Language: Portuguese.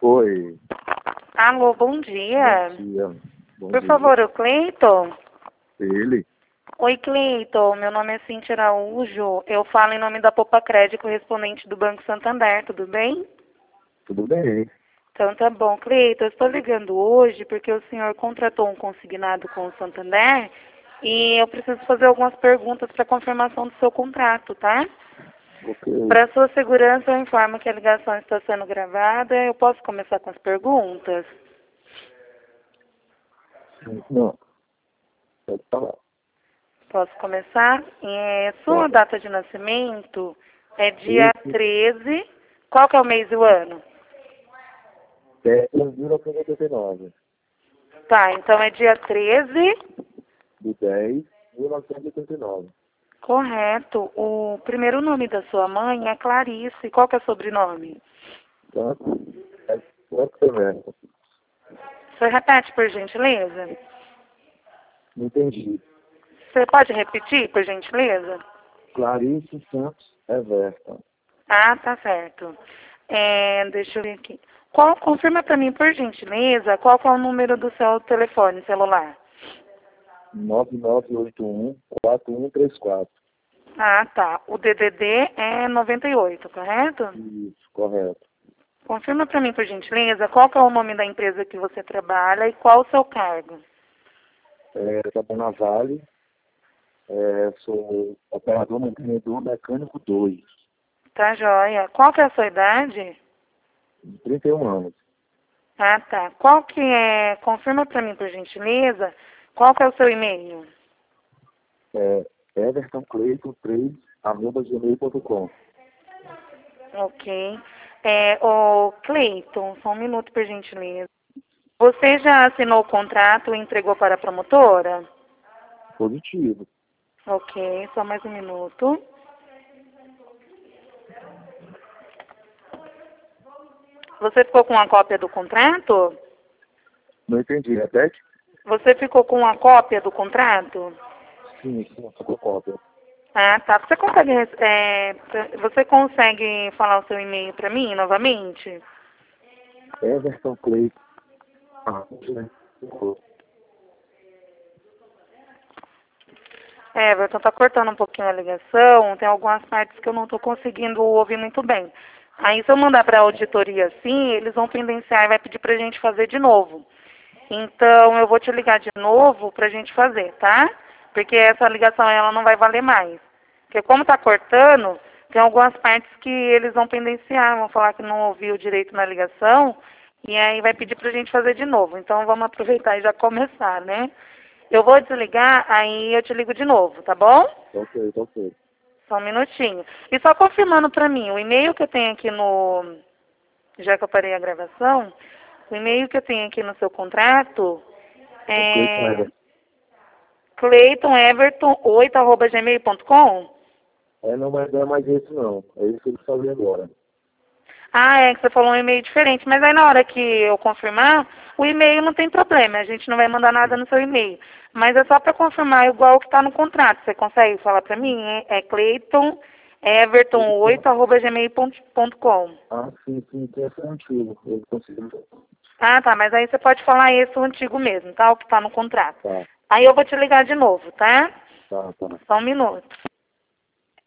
Oi, Alô, bom bom dia. dia. Bom Por dia. favor, o Cleiton? Ele? Oi, Cleiton. Meu nome é Cintia Araújo. Eu falo em nome da Popacred, correspondente do Banco Santander, tudo bem? Tudo bem? Então tá bom. Cleiton, eu estou ligando hoje porque o senhor contratou um consignado com o Santander e eu preciso fazer algumas perguntas para confirmação do seu contrato, tá? Ok. Para sua segurança, eu informo que a ligação está sendo gravada. Eu posso começar com as perguntas? Não, pode falar. Posso começar? Sua Pode. data de nascimento é dia Esse 13. Qual que é o mês e o ano? é 1989, Tá, então é dia 13. do 10, 1989. Correto. O primeiro nome da sua mãe é Clarice. Qual que é o sobrenome? Tá? É quanto semestre? Você repete, por gentileza? Não entendi. Você pode repetir, por gentileza? Clarice Santos Everton. Ah, tá certo. Deixa eu ver aqui. Confirma para mim, por gentileza, qual que é o número do seu telefone celular? 9981-4134. Ah, tá. O DDD é 98, correto? Isso, correto. Confirma para mim, por gentileza, qual que é o nome da empresa que você trabalha e qual o seu cargo? Trabalho na Vale. Sou operador mantenedor mecânico 2, Tá, joia. Qual que é a sua idade? de 31 anos. Ah, tá. Qual que é... Confirma para mim, por gentileza, qual que é o seu e-mail? evertoncleiton3@gmail.com. Ok. O Cleiton, só um minuto, por gentileza. Você já assinou o contrato e entregou para a promotora? Positivo. Ok, só mais um minuto. Você ficou com uma cópia do contrato? Não entendi, repete? Você ficou com uma cópia do contrato? Sim, fotocópia. Ah, tá. Você consegue falar o seu e-mail para mim novamente? Evertoncleiton. Everton, tá cortando um pouquinho a ligação, tem algumas partes que eu não estou conseguindo ouvir muito bem. Aí se eu mandar para a auditoria assim, eles vão pendenciar e vai pedir para a gente fazer de novo. Então eu vou te ligar de novo para a gente fazer, tá? Porque essa ligação ela não vai valer mais. Porque como tá cortando, tem algumas partes que eles vão pendenciar, vão falar que não ouviu direito na ligação, e aí vai pedir para a gente fazer de novo. Então vamos aproveitar e já começar, né? Eu vou desligar, aí eu te ligo de novo, tá bom? Ok, ok. Só um minutinho. E só confirmando para mim, o e-mail que eu tenho aqui no... Já que eu parei a gravação, o e-mail que eu tenho aqui no seu contrato É Cleiton é Everton. cleiton8@gmail.com. Não, mas não é mais esse não. É isso que eu falei agora. Ah, é que você falou um e-mail diferente, mas aí na hora que eu confirmar, o e-mail não tem problema, a gente não vai mandar nada no seu e-mail. Mas é só para confirmar igual o que está no contrato. Você consegue falar para mim? É cleiton.everton8@gmail.com. Sim, tem esse antigo. Eu consigo. Ah, tá, mas aí você pode falar esse o antigo mesmo, tá? O que está no contrato. Tá, Aí eu vou te ligar de novo, tá? tá. Só um minuto.